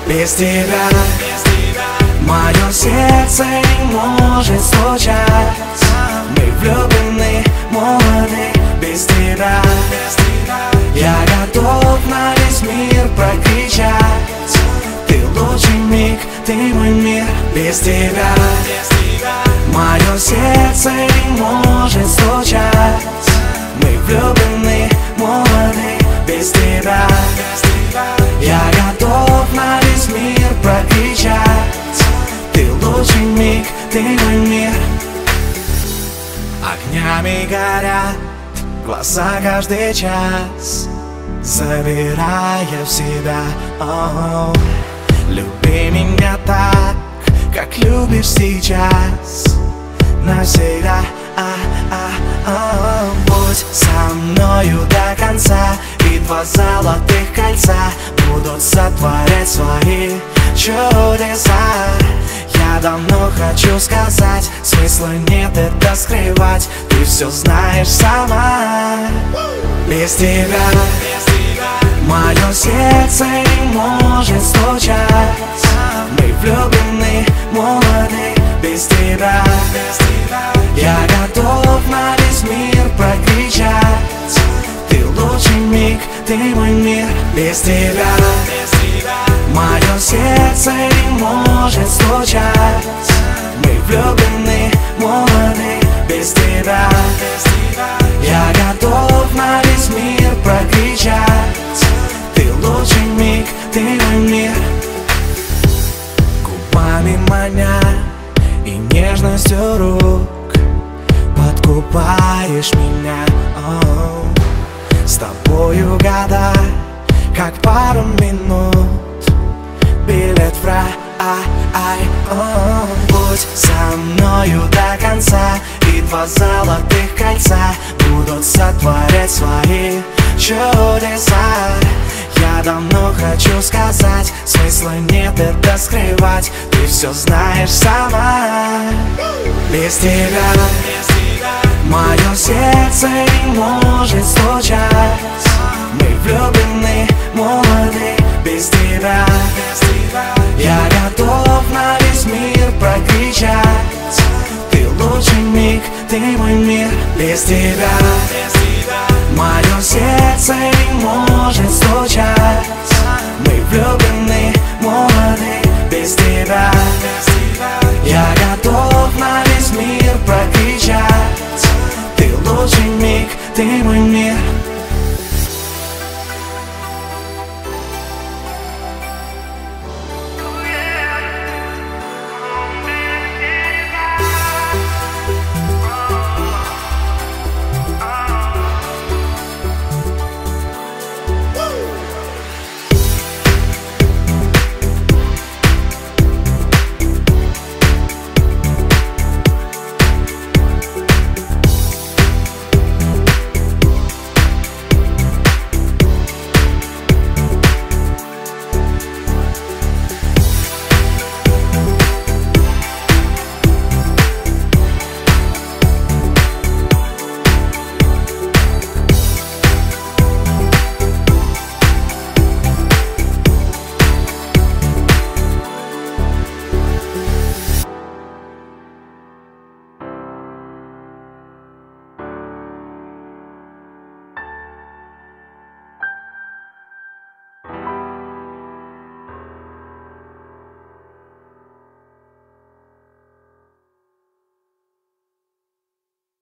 Без тебя мое сердце не может стучать. Мы влюблены, молоды. Без тебя я готов на весь мир прокричать. Ты лучший миг, ты мой мир. Без тебя мое сердце не может стучать. Мы влюблены, молоды. Без тебя я готов на весь мир прокричать. Ты лучший миг, ты мой мир. Огнями горят глаза каждый час, забирая в себя. Люби меня так, как любишь сейчас, навсегда. Будь со мною до конца, и два золотых кольца будут сотворять свои чудеса. Я давно хочу сказать, смысла нет это скрывать. Ты все знаешь сама. Без тебя мое сердце не может стучать. Мы влюблены, молоды. Без тебя я готов на весь мир прокричать. Ты лучший миг, ты мой мир. Без тебя мое сердце не может стучать. Мы влюблены, молоды. Без тебя я готов на весь мир прокричать. Ты лучший миг, ты мой мир. Губами маня и нежностью рук подкупаешь меня. С тобою года, как пару минут, билет в рай. Будь со мною до конца, и два золотых кольца будут сотворять свои чудеса. Я давно хочу сказать, смысла нет это скрывать. Ты все знаешь сама. Без тебя мое сердце не может стучать. Мы влюблены, молоды. Без тебя я готов на весь мир прокричать. Ты лучший миг, ты мой мир. Без тебя мое сердце не может стучать.